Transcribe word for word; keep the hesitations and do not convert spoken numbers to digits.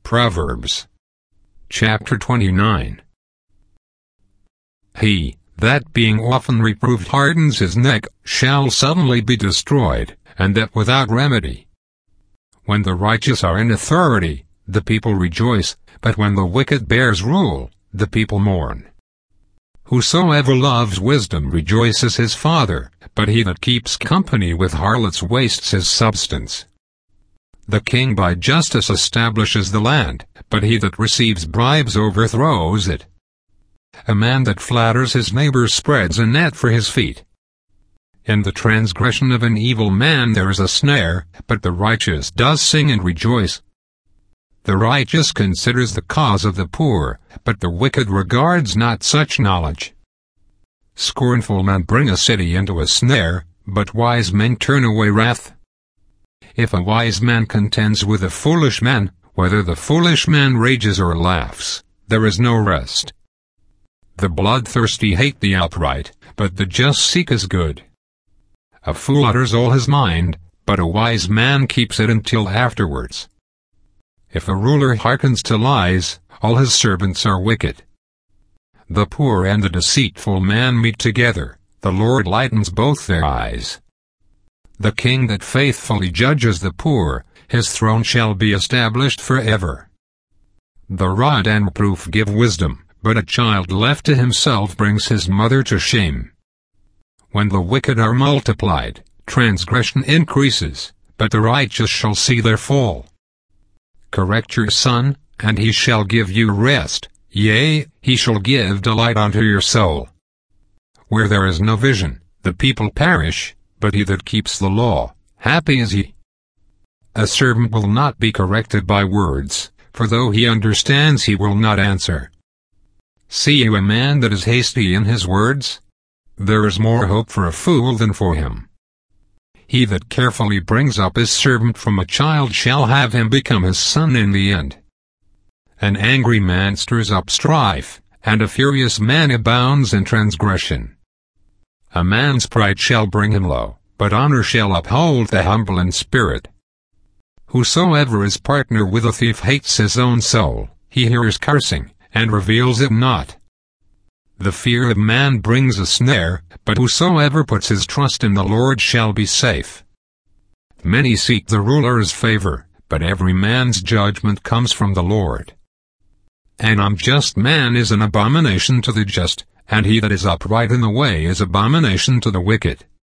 Proverbs chapter twenty-nine. He that being often reproved hardens his neck shall suddenly be destroyed, and that without remedy. When the righteous are in authority, the people rejoice, but when the wicked bears rule, the people mourn. Whosoever loves wisdom rejoices his father, but he that keeps company with harlots wastes his substance. The king by justice establishes the land, but he that receives bribes overthrows it. A man that flatters his neighbor spreads a net for his feet. In the transgression of an evil man there is a snare, but the righteous does sing and rejoice. The righteous considers the cause of the poor, but the wicked regards not such knowledge. Scornful men bring a city into a snare, but wise men turn away wrath. If a wise man contends with a foolish man, whether the foolish man rages or laughs, there is no rest. The bloodthirsty hate the upright, but the just seek his good. A fool utters all his mind, but a wise man keeps it until afterwards. If a ruler hearkens to lies, all his servants are wicked. The poor and the deceitful man meet together, the Lord lightens both their eyes. The king that faithfully judges the poor, his throne shall be established forever. The rod and reproof give wisdom, but a child left to himself brings his mother to shame. When the wicked are multiplied, transgression increases, but the righteous shall see their fall. Correct your son, and he shall give you rest, yea, he shall give delight unto your soul. Where there is no vision, the people perish, but he that keeps the law, happy is he. A servant will not be corrected by words, for though he understands he will not answer. See you a man that is hasty in his words? There is more hope for a fool than for him. He that carefully brings up his servant from a child shall have him become his son in the end. An angry man stirs up strife, and a furious man abounds in transgression. A man's pride shall bring him low, but honor shall uphold the humble in spirit. Whosoever is partner with a thief hates his own soul, he hears cursing, and reveals it not. The fear of man brings a snare, but whosoever puts his trust in the Lord shall be safe. Many seek the ruler's favor, but every man's judgment comes from the Lord. An unjust man is an abomination to the just, and he that is upright in the way is abomination to the wicked.